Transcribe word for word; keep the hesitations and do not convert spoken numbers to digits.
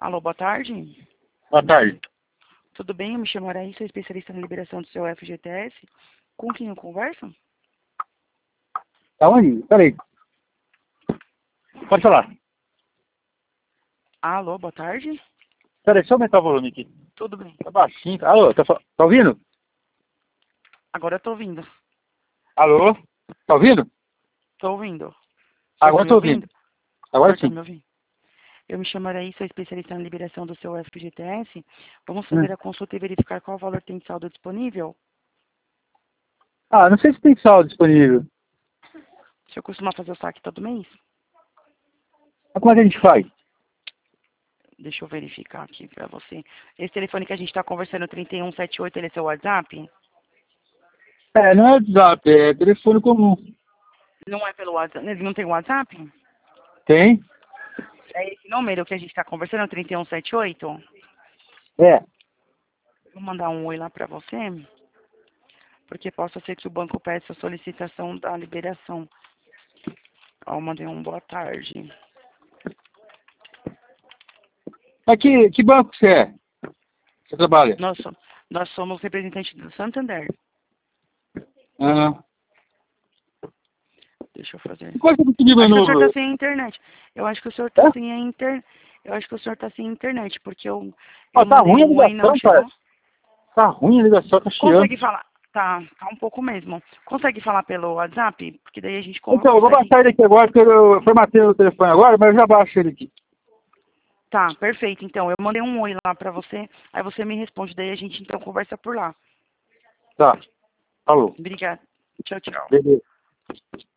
Alô, boa tarde. Boa tarde. Tudo bem? Eu me chamo Araí, sou especialista na liberação do seu F G T S. Com quem eu converso? Tá onde? Peraí. Pode falar. Alô, boa tarde. Peraí, deixa eu aumentar o volume aqui. Tudo bem. Tá baixinho. Alô, tá, fa- tá ouvindo? Agora eu tô ouvindo. Alô? Tá ouvindo? Tô ouvindo. O senhor Agora tá eu me tô ouvindo. ouvindo? O Agora senhor tá sim. me ouvindo? Eu me chamo Araí, sou especialista na liberação do seu F G T S. Vamos Hum. fazer a consulta e verificar qual valor tem de saldo disponível. Ah, não sei se tem saldo disponível. O senhor costuma fazer o saque todo mês? Mas como é que a gente faz? Deixa eu verificar aqui pra você. Esse telefone que a gente tá conversando, trinta e um setenta e oito, ele é seu WhatsApp? É, não é WhatsApp, é telefone comum. Não é pelo WhatsApp? Ele não tem WhatsApp? Tem? É esse número que a gente está conversando, trinta e um setenta e oito? É. Vou mandar um oi lá para você, porque possa ser que o banco peça a solicitação da liberação. Ó, eu mandei um boa tarde. Mas que, que banco você é? Você trabalha? Nós, so- nós somos representantes do Santander. Ah. Deixa eu fazer. Qual que eu consegui meu Acho que o senhor está número? sem internet. Eu acho que o senhor É? está sem a inter... Eu acho que o senhor está sem internet, porque eu, eu Ah, tá mandei ruim a um oi e não ligação, chegou. cara. Tá ruim a ligação, tá chiando. Consegue falar? Tá, tá um pouco mesmo. Consegue falar pelo WhatsApp? Porque daí a gente co- Então, eu vou consegue. baixar ele aqui agora, porque eu formatei o telefone agora, mas eu já baixo ele aqui. Tá, perfeito. Então, eu mandei um oi lá pra você, aí você me responde, daí a gente então conversa por lá. Tá. Falou. Obrigada. Tchau, tchau. Beleza.